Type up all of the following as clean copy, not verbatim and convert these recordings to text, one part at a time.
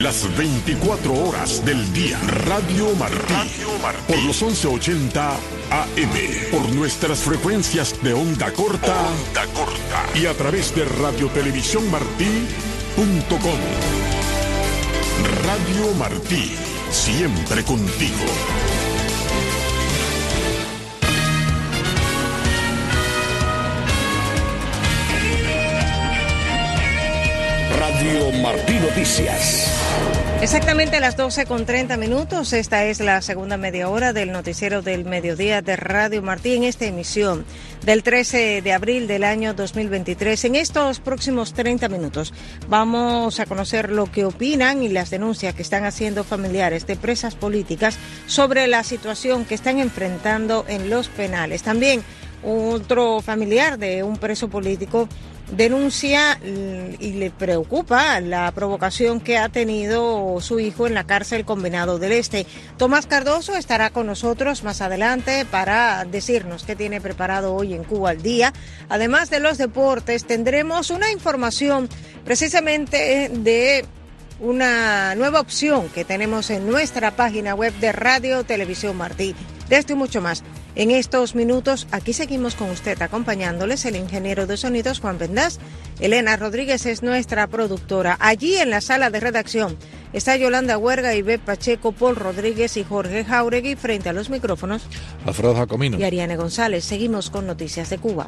Las 24 horas del día. Radio Martí. Por los 1180 AM. Por nuestras frecuencias de onda corta. Y a través de radiotelevisiónmartí.com. Radio Martí. Siempre contigo. Radio Martí Noticias. Exactamente a las 12:30. Esta es la segunda media hora del noticiero del mediodía de Radio Martí en esta emisión del 13 de abril del año 2023. En estos próximos 30 minutos vamos a conocer lo que opinan y las denuncias que están haciendo familiares de presas políticas sobre la situación que están enfrentando en los penales. También otro familiar de un preso político denuncia y le preocupa la provocación que ha tenido su hijo en la cárcel Combinado del Este. Tomás Cardoso estará con nosotros más adelante para decirnos qué tiene preparado hoy en Cuba al Día. Además de los deportes, tendremos una información precisamente de una nueva opción que tenemos en nuestra página web de Radio Televisión Martí. De esto y mucho más. En estos minutos, aquí seguimos con usted acompañándoles el ingeniero de sonidos Juan Vendás. Elena Rodríguez es nuestra productora. Allí en la sala de redacción está Yolanda Huerga, Ivette Pacheco, Paul Rodríguez y Jorge Jauregui. Frente a los micrófonos, Alfredo Jacomino y Ariane González. Seguimos con Noticias de Cuba.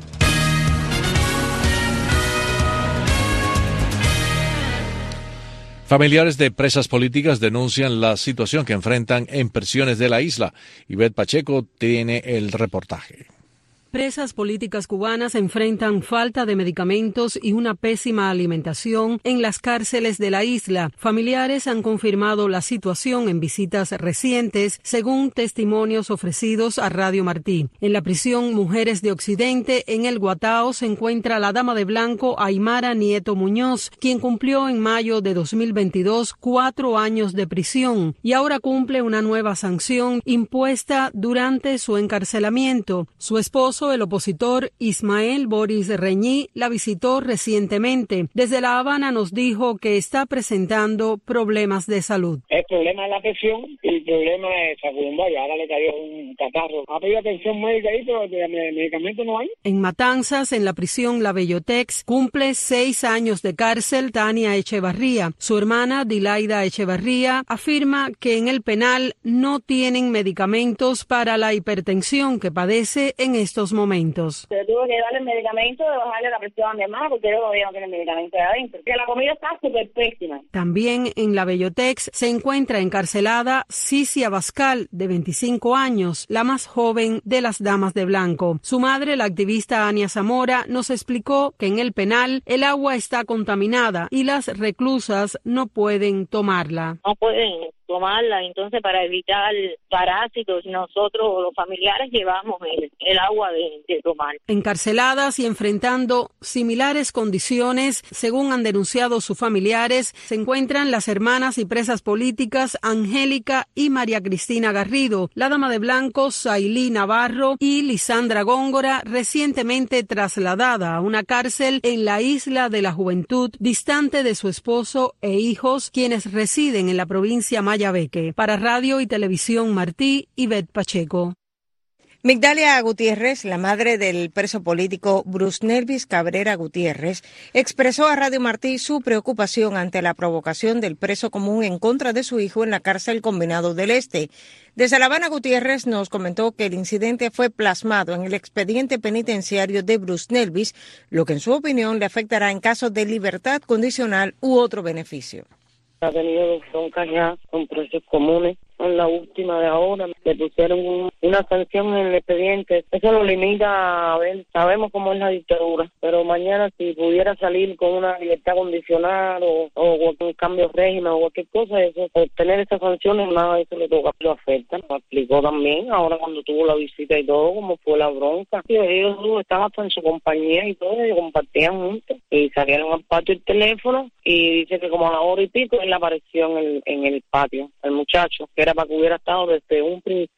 Familiares de presas políticas denuncian la situación que enfrentan en prisiones de la isla. Ivette Pacheco tiene el reportaje. Presas políticas cubanas enfrentan falta de medicamentos y una pésima alimentación en las cárceles de la isla. Familiares han confirmado la situación en visitas recientes, según testimonios ofrecidos a Radio Martí. En la prisión Mujeres de Occidente, en el Guatao, se encuentra la dama de blanco Aymara Nieto Muñoz, quien cumplió en mayo de 2022 4 años de prisión y ahora cumple una nueva sanción impuesta durante su encarcelamiento. Su esposo, el opositor Ismael Boris Reñí, la visitó recientemente. Desde La Habana nos dijo que está presentando problemas de salud. El problema es la presión y el problema es Sacudumba, y ahora le cayó un catarro. Ha pedido atención médica ahí, pero medicamentos no hay. En Matanzas, en la prisión La Bellotex, cumple 6 años de cárcel Tania Echevarría. Su hermana Dilaida Echevarría afirma que en el penal no tienen medicamentos para la hipertensión que padece en estos momentos. Se tuvo que darle medicamento de bajarle la presión de más porque todavía no tiene medicamento de adentro. Que la comida está súper pésima. También en la Bellotex se encuentra encarcelada Sisi Abascal, de 25 años, la más joven de las damas de blanco. Su madre, la activista Ania Zamora, nos explicó que en el penal el agua está contaminada y las reclusas no pueden tomarla. No pueden tomarla, entonces para evitar parásitos nosotros los familiares llevamos el agua de tomar. Encarceladas y enfrentando similares condiciones, según han denunciado sus familiares, se encuentran las hermanas y presas políticas Angélica y María Cristina Garrido, la dama de blanco Sailí Navarro y Lisandra Góngora, recientemente trasladada a una cárcel en la Isla de la Juventud, distante de su esposo e hijos, quienes residen en la provincia Mayabeque. Para Radio y Televisión Martí, Ivette Pacheco. Migdalia Gutiérrez, la madre del preso político Bruce Nelvis Cabrera Gutiérrez, expresó a Radio Martí su preocupación ante la provocación del preso común en contra de su hijo en la cárcel Combinado del Este. Desde La Habana, Gutiérrez nos comentó que el incidente fue plasmado en el expediente penitenciario de Bruce Nelvis, lo que en su opinión le afectará en caso de libertad condicional u otro beneficio. Ha tenido broncas ya con presos comunes. En la última de ahora le pusieron una sanción en el expediente. Eso lo limita a ver, sabemos cómo es la dictadura, pero mañana si pudiera salir con una libertad condicional o con cambio de régimen o cualquier cosa, eso, obtener esas sanciones, nada de eso le toca, lo afecta. Lo explicó también ahora cuando tuvo la visita y todo, cómo fue la bronca. Y ellos estaban hasta en su compañía y todo, y compartían juntos. Y salieron al patio el teléfono y dice que como a la hora y pico él apareció en el patio, el muchacho, que era para que hubiera estado desde un principio.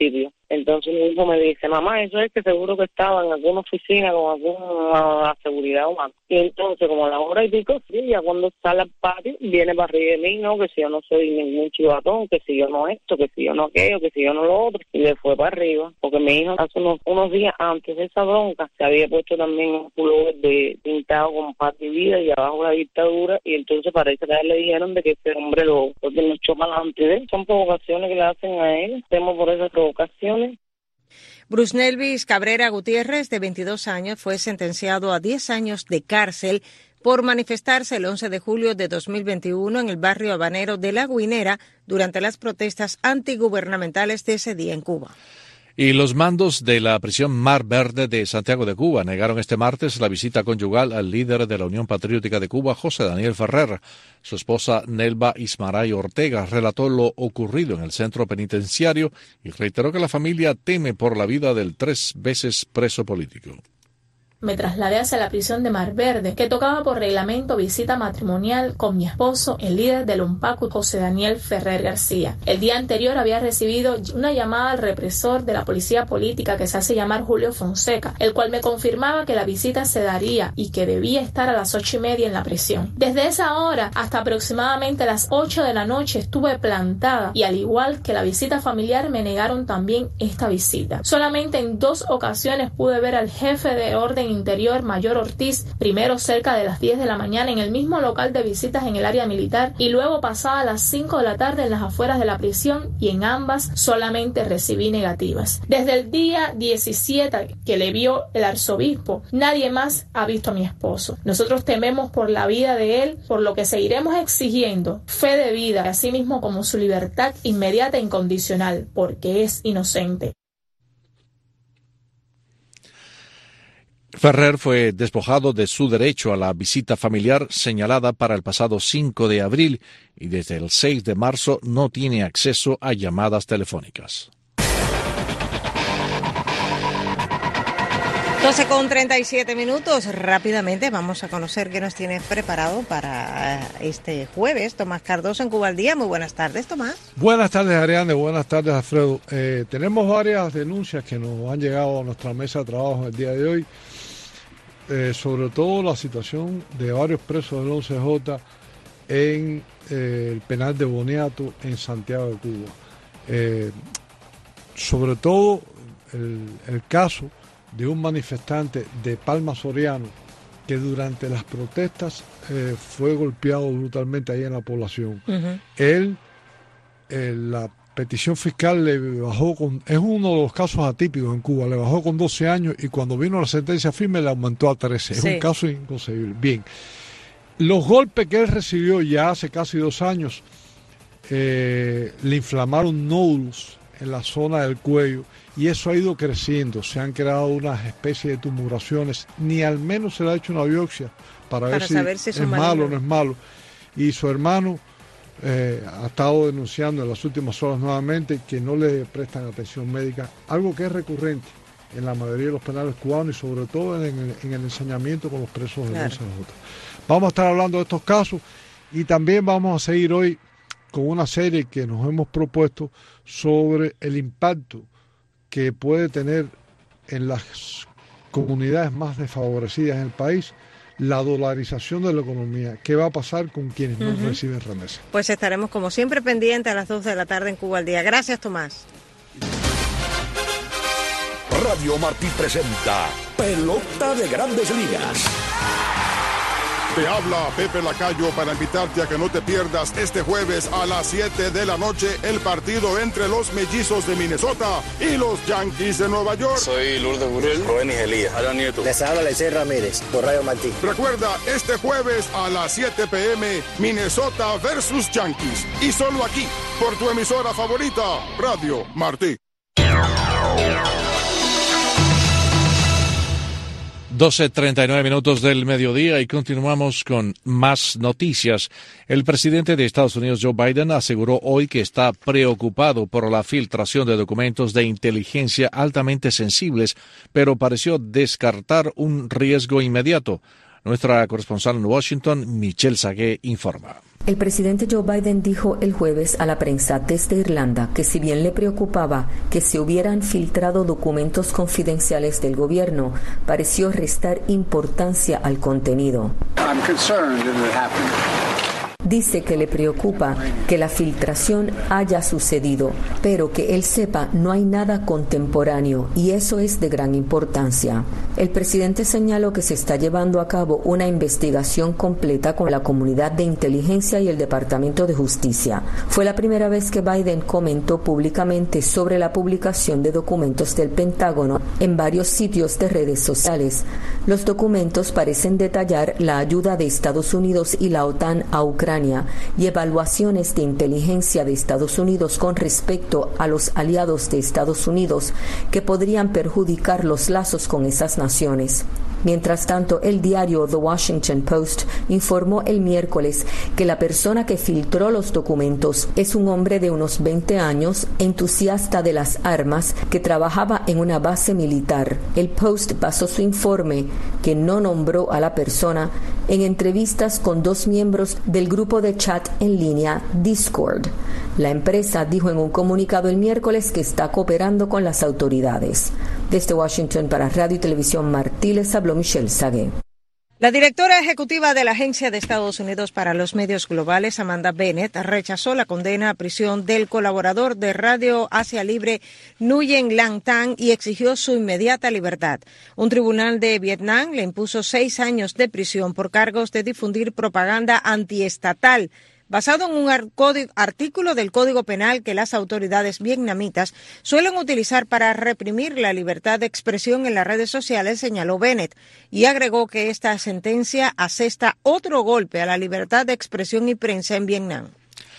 Entonces mi hijo me dice, mamá, eso es que seguro que estaba en alguna oficina con alguna seguridad humana. Y entonces, como a la hora y pico, sí, ya cuando sale al patio, viene para arriba de mí, no, que si yo no soy ningún chivatón, que si yo no esto, que si yo no aquello, que si yo no lo otro, y le fue para arriba. Porque mi hijo hace unos días antes de esa bronca se había puesto también un pullover pintado con paz y vida y abajo la dictadura, y entonces parece que a él le dijeron de que ese hombre lo echó para adelante de él. Son provocaciones que le hacen a él, temo por esas provocaciones. Brusnelvis Cabrera Gutiérrez, de 22 años, fue sentenciado a 10 años de cárcel por manifestarse el 11 de julio de 2021 en el barrio habanero de La Guinera durante las protestas antigubernamentales de ese día en Cuba. Y los mandos de la prisión Mar Verde de Santiago de Cuba negaron este martes la visita conyugal al líder de la Unión Patriótica de Cuba, José Daniel Ferrer. Su esposa, Nelva Ismaray Ortega, relató lo ocurrido en el centro penitenciario y reiteró que la familia teme por la vida del 3 veces preso político. Me trasladé hacia la prisión de Mar Verde, que tocaba por reglamento visita matrimonial con mi esposo, el líder del UNPACU, José Daniel Ferrer García. El día anterior había recibido una llamada al represor de la policía política que se hace llamar Julio Fonseca, el cual me confirmaba que la visita se daría y que debía estar a las 8:30 en la prisión. Desde esa hora hasta aproximadamente las 8 de la noche estuve plantada y al igual que la visita familiar me negaron también esta visita. Solamente en 2 ocasiones pude ver al jefe de orden interior, Mayor Ortiz, primero cerca de las 10 de la mañana en el mismo local de visitas en el área militar y luego pasada las 5 de la tarde en las afueras de la prisión, y en ambas solamente recibí negativas. Desde el día 17 que le vio el arzobispo, nadie más ha visto a mi esposo. Nosotros tememos por la vida de él, por lo que seguiremos exigiendo fe de vida, así mismo como su libertad inmediata e incondicional, porque es inocente. Ferrer fue despojado de su derecho a la visita familiar señalada para el pasado 5 de abril y desde el 6 de marzo no tiene acceso a llamadas telefónicas. 12:37. Rápidamente vamos a conocer qué nos tienes preparado para este jueves. Tomás Cardoso en Cuba al Día. Muy buenas tardes, Tomás. Buenas tardes, Ariane. Buenas tardes, Alfredo. Tenemos varias denuncias que nos han llegado a nuestra mesa de trabajo el día de hoy, sobre todo la situación de varios presos del 11J en el penal de Boniato en Santiago de Cuba. Sobre todo el caso de un manifestante de Palma Soriano que durante las protestas fue golpeado brutalmente ahí en la población. Uh-huh. Él, la petición fiscal le bajó es uno de los casos atípicos en Cuba, le bajó con 12 años y cuando vino la sentencia firme le aumentó a 13. Sí. Es un caso inconcebible. Bien, los golpes que él recibió ya hace casi 2 años le inflamaron nódulos en la zona del cuello y eso ha ido creciendo, se han creado unas especies de tumoraciones, ni al menos se le ha hecho una biopsia para ver si es malo o no es malo, y su hermano ha estado denunciando en las últimas horas nuevamente que no le prestan atención médica, algo que es recurrente en la mayoría de los penales cubanos y sobre todo en el ensañamiento con los presos del 11J. Vamos a estar hablando de estos casos y también vamos a seguir hoy con una serie que nos hemos propuesto sobre el impacto que puede tener en las comunidades más desfavorecidas en el país la dolarización de la economía. ¿Qué va a pasar con quienes no reciben remesas? Pues estaremos como siempre pendientes a las 2 de la tarde en Cuba al Día. Gracias, Tomás. Radio Martí presenta Pelota de Grandes Ligas. Te habla Pepe Lacayo para invitarte a que no te pierdas este jueves a las 7 de la noche el partido entre los Mellizos de Minnesota y los Yankees de Nueva York. Soy Lourdes Burrell, Rubén Elías, Alan Nieto. Les habla Lecey Ramírez por Radio Martí. Recuerda, este jueves a las 7 p.m. Minnesota versus Yankees. Y solo aquí, por tu emisora favorita, Radio Martí. 12:39 del mediodía y continuamos con más noticias. El presidente de Estados Unidos, Joe Biden, aseguró hoy que está preocupado por la filtración de documentos de inteligencia altamente sensibles, pero pareció descartar un riesgo inmediato. Nuestra corresponsal en Washington, Michelle Sagué, informa. El presidente Joe Biden dijo el jueves a la prensa desde Irlanda que si bien le preocupaba que se hubieran filtrado documentos confidenciales del gobierno, pareció restar importancia al contenido. Dice que le preocupa que la filtración haya sucedido, pero que él sepa no hay nada contemporáneo y eso es de gran importancia. El presidente señaló que se está llevando a cabo una investigación completa con la comunidad de inteligencia y el Departamento de Justicia. Fue la primera vez que Biden comentó públicamente sobre la publicación de documentos del Pentágono en varios sitios de redes sociales. Los documentos parecen detallar la ayuda de Estados Unidos y la OTAN a Ucrania y evaluaciones de inteligencia de Estados Unidos con respecto a los aliados de Estados Unidos que podrían perjudicar los lazos con esas naciones. Mientras tanto, el diario The Washington Post informó el miércoles que la persona que filtró los documentos es un hombre de unos 20 años, entusiasta de las armas, que trabajaba en una base militar. El Post basó su informe, que no nombró a la persona, en entrevistas con 2 miembros del grupo de chat en línea Discord. La empresa dijo en un comunicado el miércoles que está cooperando con las autoridades. Desde Washington para Radio y Televisión Martí les habló Michelle Sagué. La directora ejecutiva de la Agencia de Estados Unidos para los Medios Globales, Amanda Bennett, rechazó la condena a prisión del colaborador de Radio Asia Libre, Nguyen Lang Tan, y exigió su inmediata libertad. Un tribunal de Vietnam le impuso 6 años de prisión por cargos de difundir propaganda antiestatal, basado en un artículo del Código Penal que las autoridades vietnamitas suelen utilizar para reprimir la libertad de expresión en las redes sociales, señaló Bennett, y agregó que esta sentencia asesta otro golpe a la libertad de expresión y prensa en Vietnam.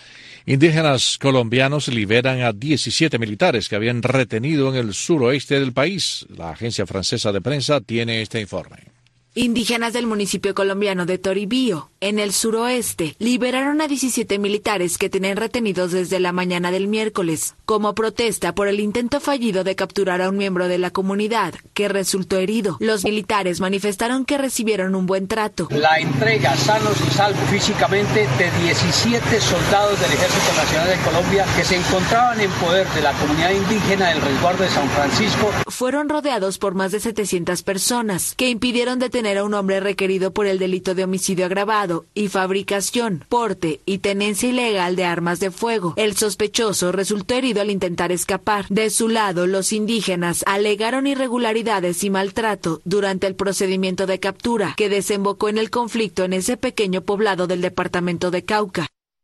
Indígenas colombianos liberan a 17 militares que habían retenido en el suroeste del país. La agencia francesa de prensa tiene este informe. Indígenas del municipio colombiano de Toribío, en el suroeste, liberaron a 17 militares que tenían retenidos desde la mañana del miércoles, como protesta por el intento fallido de capturar a un miembro de la comunidad, que resultó herido. Los militares manifestaron que recibieron un buen trato. La entrega sanos y salvos físicamente de 17 soldados del Ejército Nacional de Colombia que se encontraban en poder de la comunidad indígena del resguardo de San Francisco. Fueron rodeados por más de 700 personas, que impidieron detener a un hombre requerido por el delito de homicidio agravado y fabricación, porte y tenencia ilegal de armas de fuego. El sospechoso resultó herido al intentar escapar. De su lado, los indígenas alegaron irregularidades y maltrato durante el procedimiento de captura que desembocó en el conflicto en ese pequeño poblado del departamento de Cauca.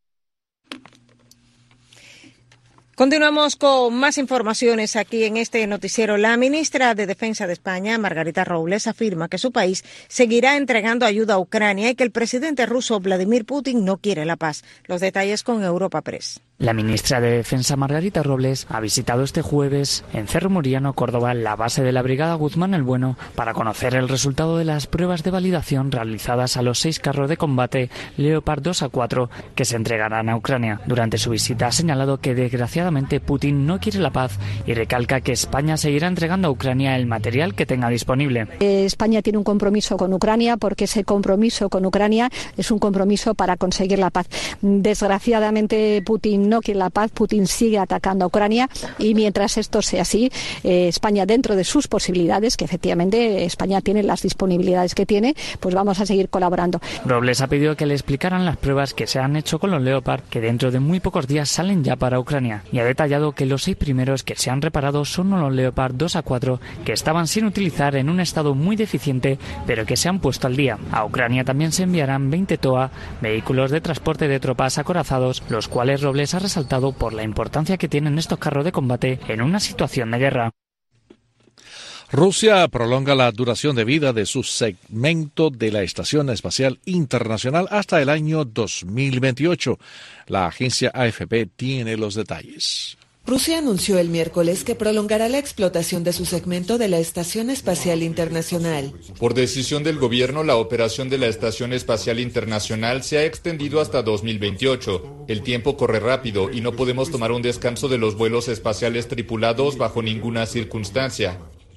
Continuamos con más informaciones aquí en este noticiero. La ministra de Defensa de España, Margarita Robles, afirma que su país seguirá entregando ayuda a Ucrania y que el presidente ruso Vladimir Putin no quiere la paz. Los detalles con Europa Press. La ministra de Defensa, Margarita Robles, ha visitado este jueves en Cerro Muriano, Córdoba, la base de la Brigada Guzmán el Bueno, para conocer el resultado de las pruebas de validación realizadas a los 6 carros de combate Leopard 2A4 que se entregarán a Ucrania. Durante su visita ha señalado que desgraciadamente Putin no quiere la paz y recalca que España seguirá entregando a Ucrania el material que tenga disponible. España tiene un compromiso con Ucrania porque ese compromiso con Ucrania es un compromiso para conseguir la paz. Desgraciadamente Putin no quiere la paz, Putin sigue atacando a Ucrania y mientras esto sea así, España, dentro de sus posibilidades, que efectivamente España tiene las disponibilidades que tiene, pues vamos a seguir colaborando. Robles ha pedido que le explicaran las pruebas que se han hecho con los Leopard, que dentro de muy pocos días salen ya para Ucrania, y ha detallado que los 6 primeros que se han reparado son los Leopard 2A4 que estaban sin utilizar en un estado muy deficiente, pero que se han puesto al día. A Ucrania también se enviarán 20 TOA, vehículos de transporte de tropas acorazados, los cuales Robles ha resaltado por la importancia que tienen estos carros de combate en una situación de guerra. Rusia prolonga la duración de vida de su segmento de la Estación Espacial Internacional hasta el año 2028. La agencia AFP tiene los detalles. Rusia anunció el miércoles que prolongará la explotación de su segmento de la Estación Espacial Internacional. Por decisión del gobierno, la operación de la Estación Espacial Internacional se ha extendido hasta 2028. El tiempo corre rápido y no podemos tomar un descanso de los vuelos espaciales tripulados bajo ninguna circunstancia.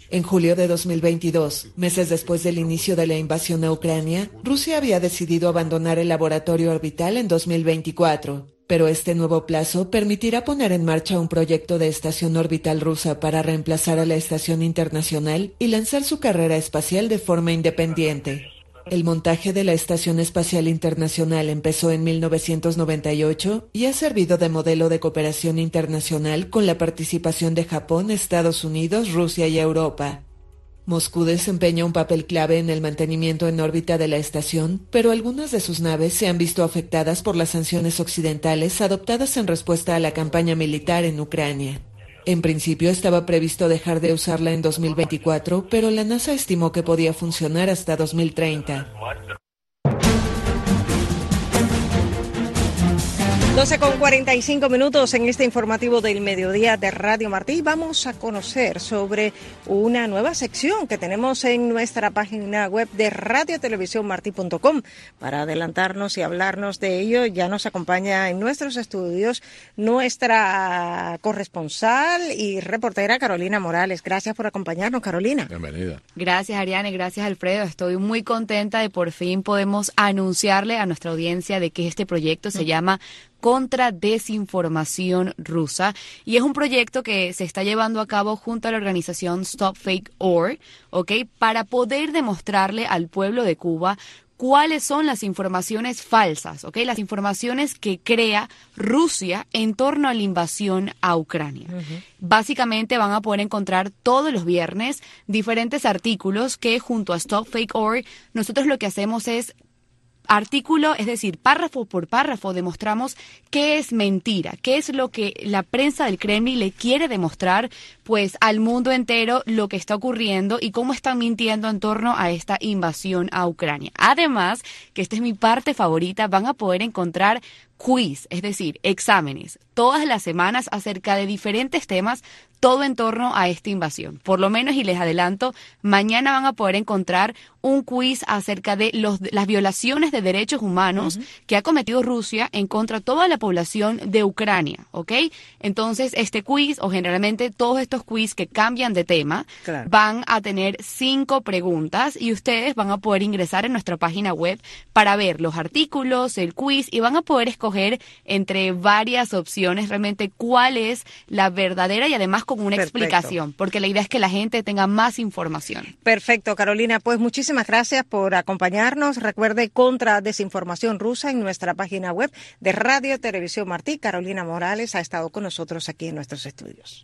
En julio de 2022, meses después del inicio de la invasión a Ucrania, Rusia había decidido abandonar el laboratorio orbital en 2024. Pero este nuevo plazo permitirá poner en marcha un proyecto de estación orbital rusa para reemplazar a la estación internacional y lanzar su carrera espacial de forma independiente. El montaje de la Estación Espacial Internacional empezó en 1998 y ha servido de modelo de cooperación internacional con la participación de Japón, Estados Unidos, Rusia y Europa. Moscú desempeña un papel clave en el mantenimiento en órbita de la estación, pero algunas de sus naves se han visto afectadas por las sanciones occidentales adoptadas en respuesta a la campaña militar en Ucrania. En principio estaba previsto dejar de usarla en 2024, pero la NASA estimó que podía funcionar hasta 2030. 12:45 en este informativo del mediodía de Radio Martí. Vamos a conocer sobre una nueva sección que tenemos en nuestra página web de radiotelevisiónmarti.com. Para adelantarnos y hablarnos de ello, ya nos acompaña en nuestros estudios nuestra corresponsal y reportera Carolina Morales. Gracias por acompañarnos, Carolina. Bienvenida. Gracias, Ariane. Gracias, Alfredo. Estoy muy contenta de por fin podemos anunciarle a nuestra audiencia de que este proyecto se llama Contra Desinformación Rusa y es un proyecto que se está llevando a cabo junto a la organización StopFakeOr, ¿ok? Para poder demostrarle al pueblo de Cuba cuáles son las informaciones falsas, ¿ok? Las informaciones que crea Rusia en torno a la invasión a Ucrania. Básicamente van a poder encontrar todos los viernes diferentes artículos que junto a StopFakeOr nosotros lo que hacemos es artículo, es decir, párrafo por párrafo, demostramos qué es mentira, qué es lo que la prensa del Kremlin le quiere demostrar pues al mundo entero lo que está ocurriendo y cómo están mintiendo en torno a esta invasión a Ucrania. Además, que esta es mi parte favorita, van a poder encontrar quiz, es decir, exámenes, todas las semanas acerca de diferentes temas, todo en torno a esta invasión. Por lo menos, y les adelanto, mañana van a poder encontrar un quiz acerca de las violaciones de derechos humanos que ha cometido Rusia en contra de toda la población de Ucrania, ¿ok? Entonces, este quiz, o generalmente todos estos quiz que cambian de tema, van a tener 5 preguntas y ustedes van a poder ingresar en nuestra página web para ver los artículos, el quiz, y van a poder escoger entre varias opciones realmente cuál es la verdadera y además con una explicación, porque la idea es que la gente tenga más información. Perfecto, Carolina. Pues muchísimas gracias por acompañarnos. Recuerde, Contra Desinformación Rusa en nuestra página web de Radio Televisión Martí. Carolina Morales ha estado con nosotros aquí en nuestros estudios.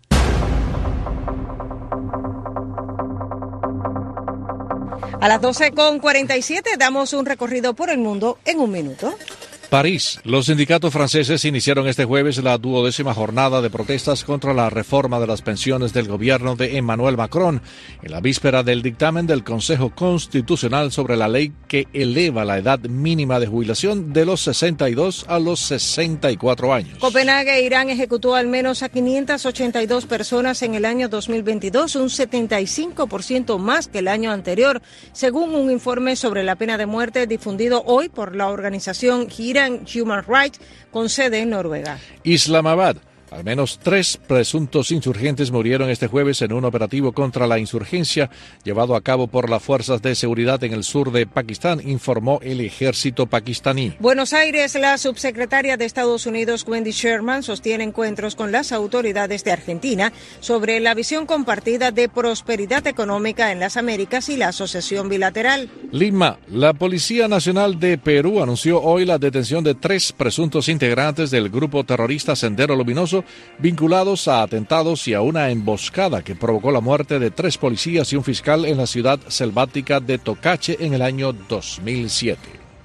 A las 12:47 damos un recorrido por el mundo en un minuto. París. Los sindicatos franceses iniciaron este jueves la 12ª jornada de protestas contra la reforma de las pensiones del gobierno de Emmanuel Macron, en la víspera del dictamen del Consejo Constitucional sobre la ley que eleva la edad mínima de jubilación de los 62 a los 64 años. Copenhague, Irán, ejecutó al menos a 582 personas en el año 2022, un 75% más que el año anterior, según un informe sobre la pena de muerte difundido hoy por la organización Iran Human Rights, con sede en Noruega. Islamabad. Al menos 3 presuntos insurgentes murieron este jueves en un operativo contra la insurgencia llevado a cabo por las fuerzas de seguridad en el sur de Pakistán, informó el ejército pakistaní. Buenos Aires, la subsecretaria de Estados Unidos, Wendy Sherman, sostiene encuentros con las autoridades de Argentina sobre la visión compartida de prosperidad económica en las Américas y la asociación bilateral. Lima. La Policía Nacional de Perú anunció hoy la detención de 3 presuntos integrantes del grupo terrorista Sendero Luminoso, vinculados a atentados y a una emboscada que provocó la muerte de 3 policías y un fiscal en la ciudad selvática de Tocache en el año 2007.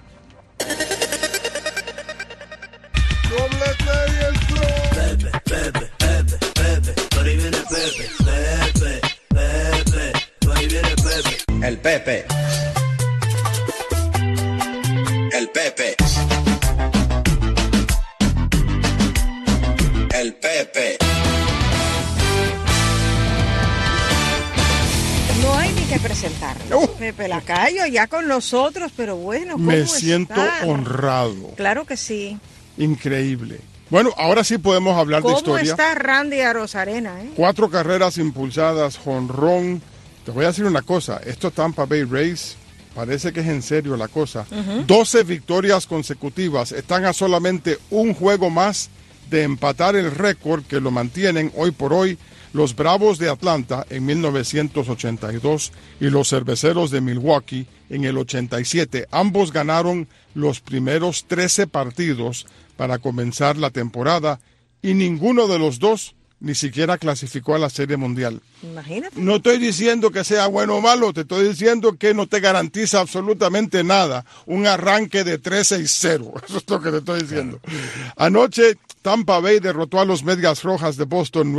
El Pepe. El Pepe. El Pepe. No hay ni que presentarlo. Pepe Lacayo ya con nosotros, pero bueno, ¿cómo me siento está? honrado. Claro que sí. Increíble. Bueno, ahora sí podemos hablar de historia. ¿Cómo está Randy Arozarena? 4 carreras impulsadas, jonrón. Te voy a decir una cosa, esto Tampa Bay Rays, parece que es en serio la cosa. 12 victorias consecutivas, están a solamente un juego más de empatar el récord que lo mantienen hoy por hoy los Bravos de Atlanta en 1982 y los Cerveceros de Milwaukee en el 87. Ambos ganaron los primeros 13 partidos para comenzar la temporada y ninguno de los dos ni siquiera clasificó a la Serie Mundial. Imagínate. No estoy diciendo que sea bueno o malo, te estoy diciendo que no te garantiza absolutamente nada. Un arranque de 3-6-0, eso es lo que te estoy diciendo. Anoche, Tampa Bay derrotó a los Medias Rojas de Boston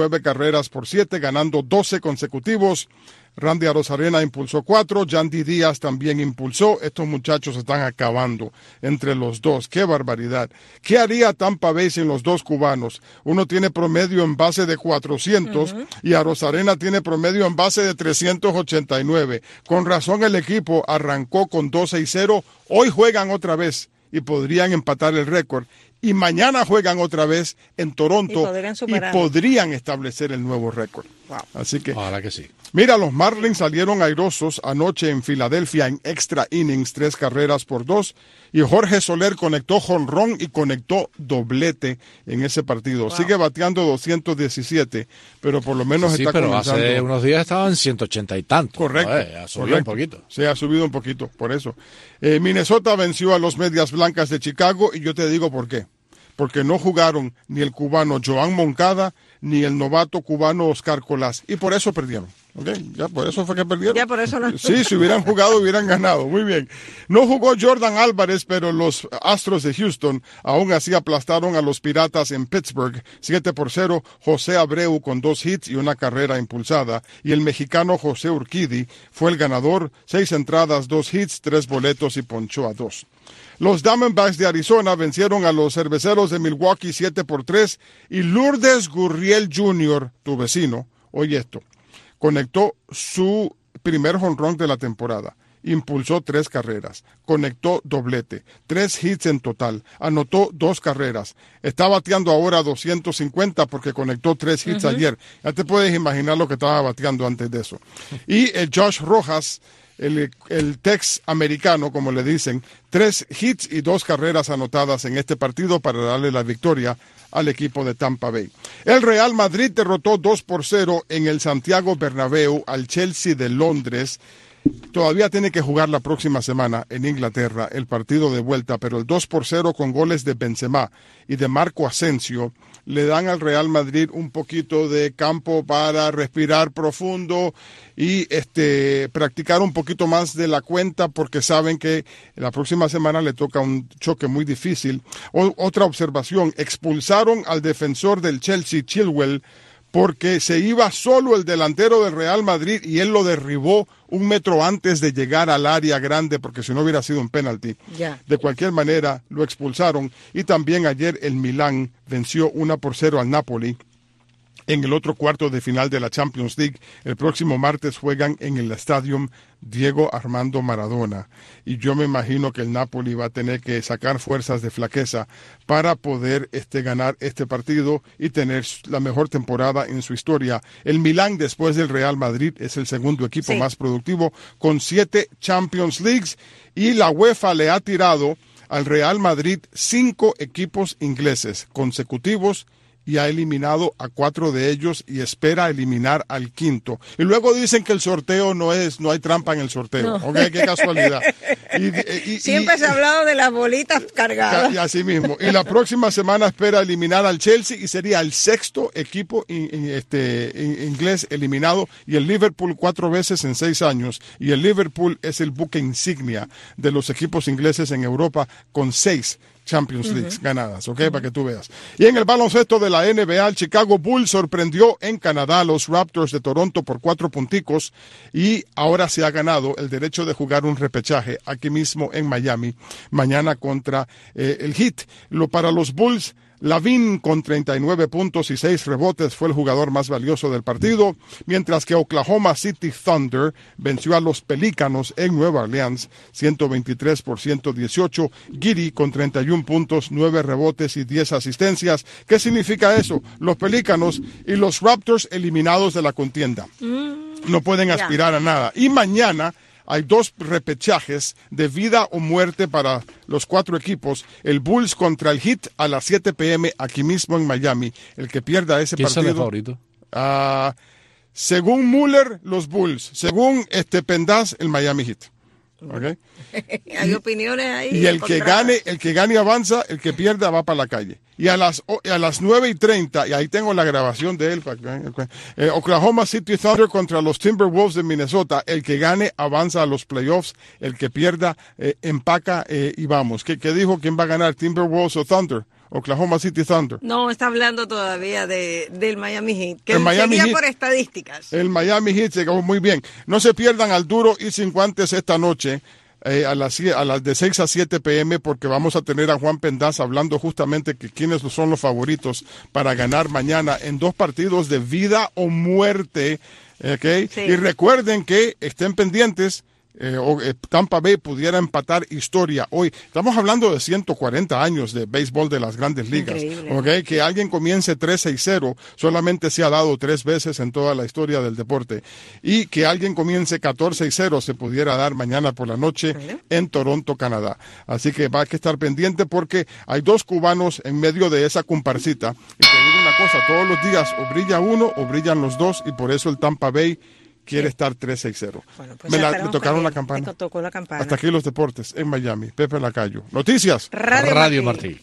9-7, ganando 12 consecutivos. Randy Arozarena impulsó 4, Yandy Díaz también impulsó. Estos muchachos están acabando entre los dos. ¡Qué barbaridad! ¿Qué haría Tampa Bay sin los dos cubanos? Uno tiene promedio en base de 400 y Arozarena tiene promedio en base de 389. Con razón el equipo arrancó con 2-6-0. Hoy juegan otra vez y podrían empatar el récord. Y mañana juegan otra vez en Toronto y podrían establecer el nuevo récord. Wow. Así que, ojalá que sí. Mira, los Marlins salieron airosos anoche en Filadelfia en extra innings, 3-2, y Jorge Soler conectó jonrón y conectó doblete en ese partido. Wow. Sigue bateando 217, pero por lo menos está pero comenzando. Hace unos días estaban 180 y tantos. Correcto. Ha subido un poquito. Se ha subido un poquito, por eso. Minnesota venció a los Medias Blancas de Chicago y yo te digo por qué. Porque no jugaron ni el cubano Joan Moncada ni el novato cubano Oscar Colás. Y por eso perdieron. ¿Okay? Ya por eso fue que perdieron. Ya por eso no. Sí, si hubieran jugado hubieran ganado. Muy bien. No jugó Jordan Álvarez, pero los Astros de Houston aún así aplastaron a los Piratas en Pittsburgh 7-0. José Abreu con 2 hits y una carrera impulsada. Y el mexicano José Urquidy fue el ganador. 6 entradas, 2 hits, 3 boletos y ponchó a 2. Los Diamondbacks de Arizona vencieron a los Cerveceros de Milwaukee 7-3 y Lourdes Gurriel Jr., tu vecino, oye esto, conectó su primer jonrón de la temporada. Impulsó 3 carreras, conectó doblete, 3 hits en total, anotó 2 carreras. Está bateando ahora 250 porque conectó 3 hits ayer. Ya te puedes imaginar lo que estaba bateando antes de eso. Y el Josh Rojas, el Tex americano, como le dicen, 3 hits y 2 carreras anotadas en este partido para darle la victoria al equipo de Tampa Bay. El Real Madrid derrotó 2-0 en el Santiago Bernabéu al Chelsea de Londres. Todavía tiene que jugar la próxima semana en Inglaterra el partido de vuelta, pero el 2-0 con goles de Benzema y de Marco Asensio le dan al Real Madrid un poquito de campo para respirar profundo y practicar un poquito más de la cuenta porque saben que la próxima semana le toca un choque muy difícil. Otra observación, expulsaron al defensor del Chelsea, Chilwell, porque se iba solo el delantero del Real Madrid y él lo derribó 1 metro antes de llegar al área grande, porque si no hubiera sido un penalti. De cualquier manera, lo expulsaron. Y también ayer el Milán venció 1-0 al Napoli en el otro cuarto de final de la Champions League. El próximo martes juegan en el Stadium Diego Armando Maradona. Y yo me imagino que el Napoli va a tener que sacar fuerzas de flaqueza para poder ganar este partido y tener la mejor temporada en su historia. El Milán, después del Real Madrid, es el segundo equipo más productivo con 7 Champions Leagues. Y la UEFA le ha tirado al Real Madrid 5 equipos ingleses consecutivos y ha eliminado a 4 de ellos y espera eliminar al 5º. Y luego dicen que el sorteo no hay trampa en el sorteo. No. Okay, qué casualidad. Siempre se ha hablado de las bolitas cargadas. Y así mismo. Y la próxima semana espera eliminar al Chelsea y sería el 6º equipo inglés eliminado, y el Liverpool 4 veces en 6 años. Y el Liverpool es el buque insignia de los equipos ingleses en Europa con 6 Champions Leagues ganadas, ¿ok? Para que tú veas. Y en el baloncesto de la NBA, el Chicago Bulls sorprendió en Canadá a los Raptors de Toronto por 4 punticos y ahora se ha ganado el derecho de jugar un repechaje aquí mismo en Miami, mañana contra el Heat. Para los Bulls, Lavin con 39 puntos y 6 rebotes fue el jugador más valioso del partido, mientras que Oklahoma City Thunder venció a los Pelícanos en Nueva Orleans 123-118. Giddey con 31 puntos, 9 rebotes y 10 asistencias. ¿Qué significa eso? Los Pelícanos y los Raptors eliminados de la contienda. No pueden aspirar a nada. Y mañana hay 2 repechajes de vida o muerte para los 4 equipos. El Bulls contra el Heat a las 7 p.m. aquí mismo en Miami. El que pierda ese partido. ¿Quién es el favorito? Según Muller, los Bulls. Según Pendas, el Miami Heat. ¿Okay? Hay opiniones ahí. Y el que gane avanza, el que pierda va para la calle. Y a las 9:30, y ahí tengo la grabación de él, Oklahoma City Thunder contra los Timberwolves de Minnesota. El que gane avanza a los playoffs, el que pierda empaca y vamos. ¿Qué dijo? ¿Quién va a ganar, Timberwolves o Thunder? Oklahoma City Thunder. No, está hablando todavía del Miami Heat, que el Miami sería Heat, por estadísticas. El Miami Heat se quedó muy bien. No se pierdan al duro y sin guantes esta noche. A las de 6 a 7 p.m. porque vamos a tener a Juan Pendas hablando justamente que quiénes son los favoritos para ganar mañana en 2 partidos de vida o muerte. ¿Okay? Sí. Y recuerden que estén pendientes. Tampa Bay pudiera empatar historia hoy. Estamos hablando de 140 años de béisbol de las grandes ligas. ¿Okay? Que alguien comience 3-6-0 solamente se ha dado 3 veces en toda la historia del deporte. Y que alguien comience 14-0 se pudiera dar mañana por la noche en Toronto, Canadá. Así que va a que estar pendiente porque hay 2 cubanos en medio de esa comparsita. Y te digo una cosa, todos los días o brilla uno o brillan los 2 y por eso el Tampa Bay quiere estar 3-6-0. Bueno, pues me tocaron la campana. Tocó la campana. Hasta aquí los deportes en Miami. Pepe Lacayo. Noticias. Radio Martí.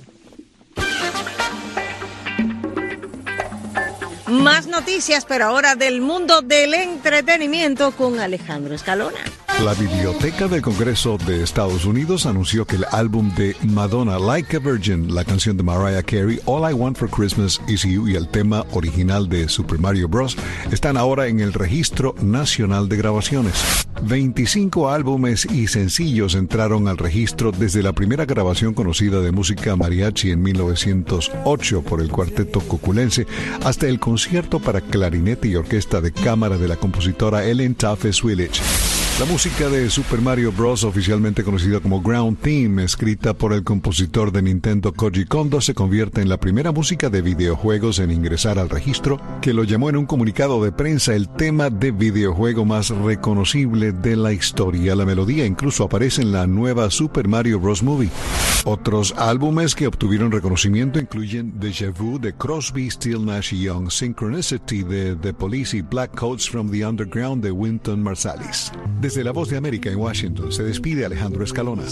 Más noticias, pero ahora del mundo del entretenimiento con Alejandro Escalona. La Biblioteca del Congreso de Estados Unidos anunció que el álbum de Madonna, Like a Virgin, la canción de Mariah Carey, All I Want for Christmas Is You y el tema original de Super Mario Bros. Están ahora en el Registro Nacional de Grabaciones. 25 álbumes y sencillos entraron al registro desde la primera grabación conocida de música mariachi en 1908 por el cuarteto coculense hasta el concierto para clarinete y orquesta de cámara de la compositora Ellen Taffes Willich. La música de Super Mario Bros., oficialmente conocida como Ground Theme, escrita por el compositor de Nintendo Koji Kondo, se convierte en la primera música de videojuegos en ingresar al registro, que lo llamó en un comunicado de prensa el tema de videojuego más reconocible de la historia. La melodía incluso aparece en la nueva Super Mario Bros. Movie. Otros álbumes que obtuvieron reconocimiento incluyen Déjà Vu de Crosby, Still, Nash & Young, Synchronicity de The Police y Black Coats from the Underground de Wynton Marsalis. Desde La Voz de América en Washington se despide Alejandro Escalona.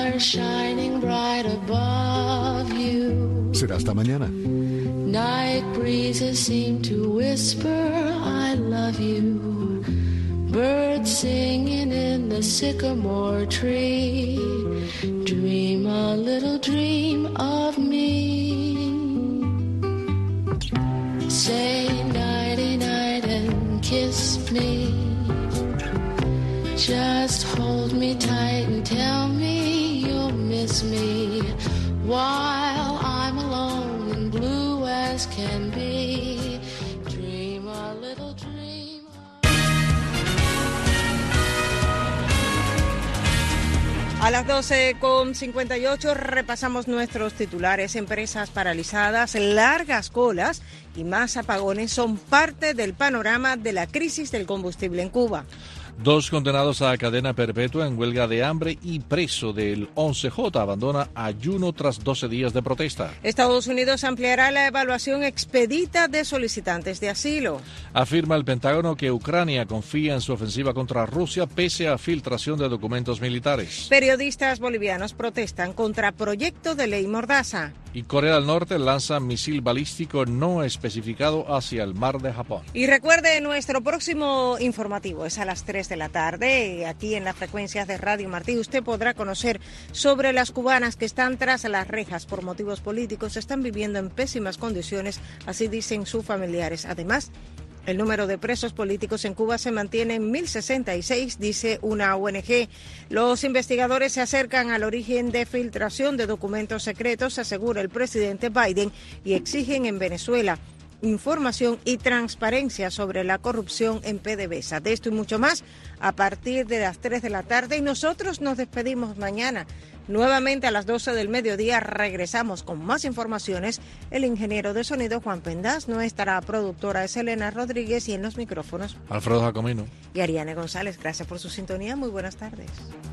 Será hasta mañana. Night breezes seem to whisper I love you. Birds singing in the sycamore tree. Dream a little dream of me. Say nighty night and kiss me. Just hold me tight and tell me you'll miss me while I'm alone and blue as can be. Dream a little dream. A las 12:58 repasamos nuestros titulares. Empresas paralizadas, largas colas y más apagones son parte del panorama de la crisis del combustible en Cuba. 2 condenados a cadena perpetua en huelga de hambre y preso del 11J abandona ayuno tras 12 días de protesta. Estados Unidos ampliará la evaluación expedita de solicitantes de asilo. Afirma el Pentágono que Ucrania confía en su ofensiva contra Rusia pese a filtración de documentos militares. Periodistas bolivianos protestan contra proyecto de ley Mordaza. Y Corea del Norte lanza misil balístico no especificado hacia el mar de Japón. Y recuerde, nuestro próximo informativo es a las 3 de la tarde. Aquí en las frecuencias de Radio Martí usted podrá conocer sobre las cubanas que están tras las rejas por motivos políticos. Están viviendo en pésimas condiciones, así dicen sus familiares. Además, El número de presos políticos en Cuba se mantiene en 1.066, dice una ONG. Los investigadores se acercan al origen de filtración de documentos secretos, asegura el presidente Biden, y exigen en Venezuela información y transparencia sobre la corrupción en PDVSA. De esto y mucho más a partir de las 3 de la tarde, y nosotros nos despedimos mañana. Nuevamente a las 12 del mediodía regresamos con más informaciones. El ingeniero de sonido Juan Pendaz, nuestra productora es Elena Rodríguez y en los micrófonos Alfredo Jacomino y Ariane González. Gracias por su sintonía. Muy buenas tardes.